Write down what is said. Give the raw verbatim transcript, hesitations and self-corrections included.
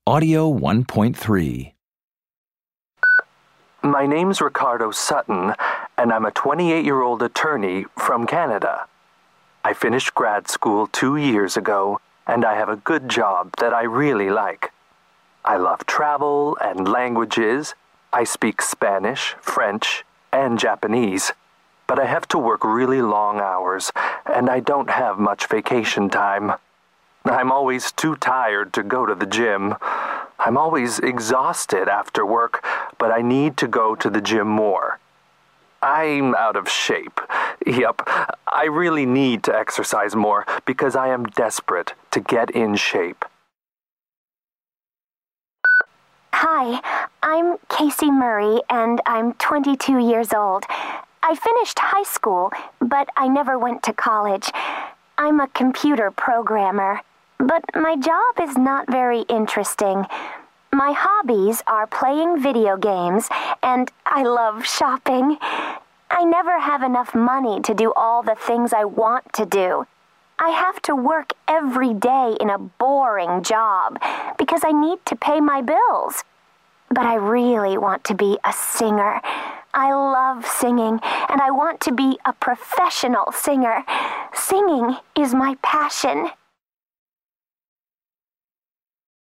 Audio one point three. My name's Ricardo Sutton, and I'm a twenty-eight-year-old attorney from Canada. I finished grad school two years ago, and I have a good job that I really like. I love travel and languages. I speak Spanish, French, and Japanese, but I have to work really long hours, and I don't have much vacation time. I'm always too tired to go to the gym. I'm always exhausted after work, but I need to go to the gym more. I'm out of shape. Yep, I really need to exercise more because I am desperate to get in shape. Hi, I'm Casey Murray, and I'm twenty-two years old. I finished high school, but I never went to college. I'm a computer programmer, but my job is not very interesting. My hobbies are playing video games, and I love shopping. I never have enough money to do all the things I want to do. I have to work every day in a boring job because I need to pay my bills. But I really want to be a singer. I love singing, and I want to be a professional singer. Singing is my passion.